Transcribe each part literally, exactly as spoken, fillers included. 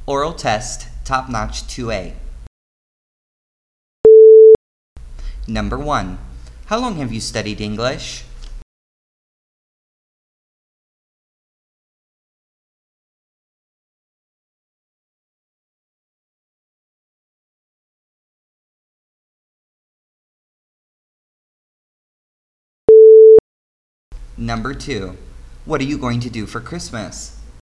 Oral test, top notch two A. Number one. How long have you studied English? Number two. What are you going to do for Christmas?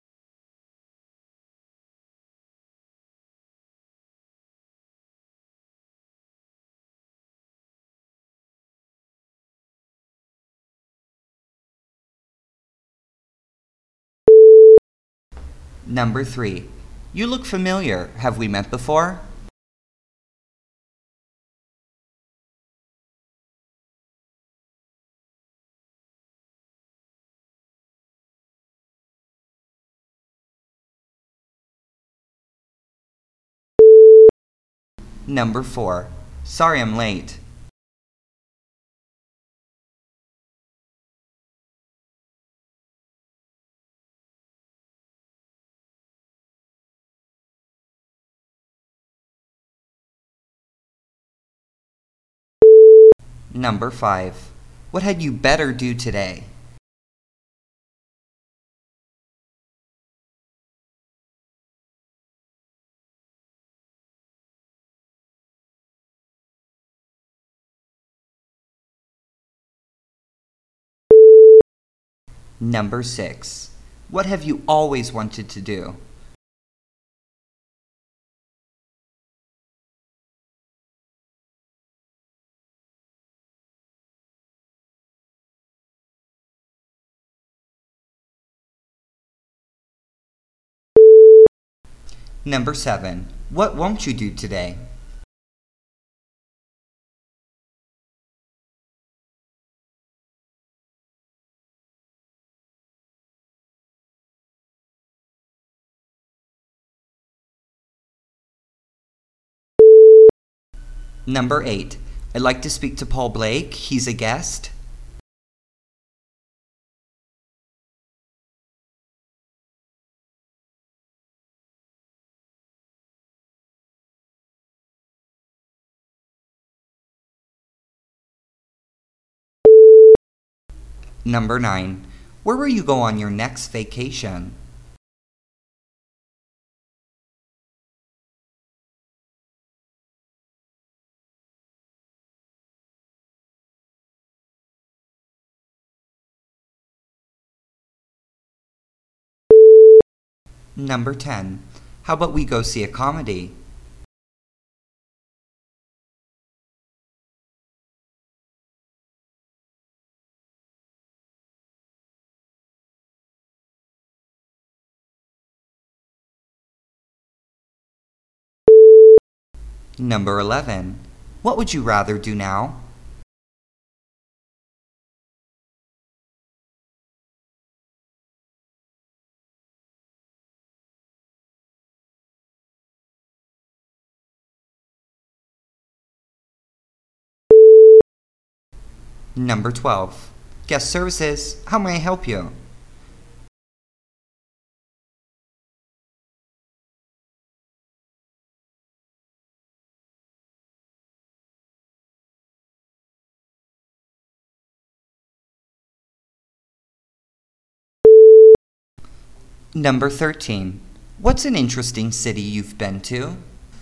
Number three. You look familiar. Have we met before? Number four. Sorry I'm late. Number five. What had you better do today? Number six. What have you always wanted to do? Number seven. What won't you do today? Number eight. I'd like to speak to Paul Blake. He's a guest. Number nine. Where will you go on your next vacation? Number ten. How about we go see a comedy? Number eleven. What would you rather do now? Number twelve. Guest services. How may I help you? Number thirteen. What's an interesting city you've been to?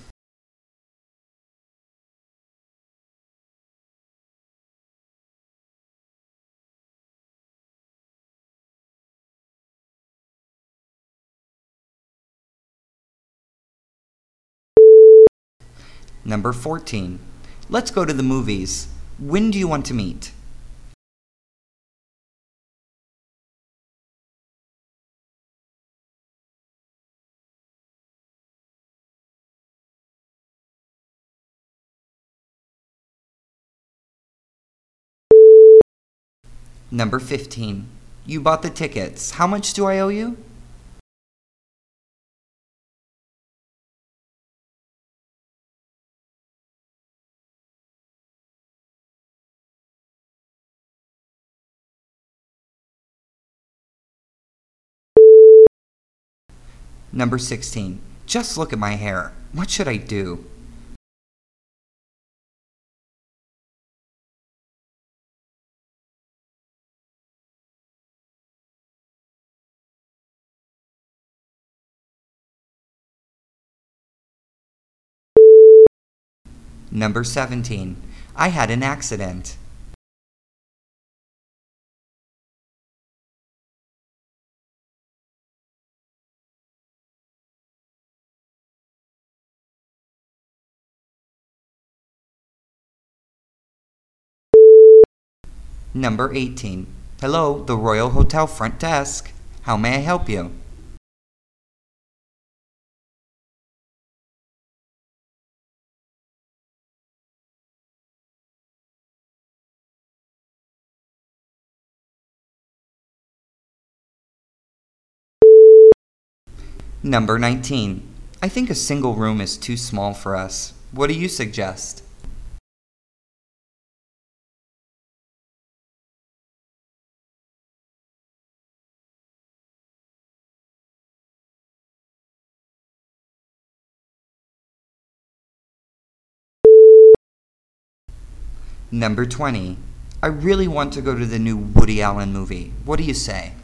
Number fourteen. Let's go to the movies. When do you want to meet? Number fifteen. You bought the tickets. How much do I owe you? Number sixteen. Just look at my hair. What should I do? Number seventeen. I had an accident. Number eighteen. Hello, the Royal Hotel front desk. How may I help you? Number nineteen. I think a single room is too small for us. What do you suggest? Number twenty. I really want to go to the new Woody Allen movie. What do you say?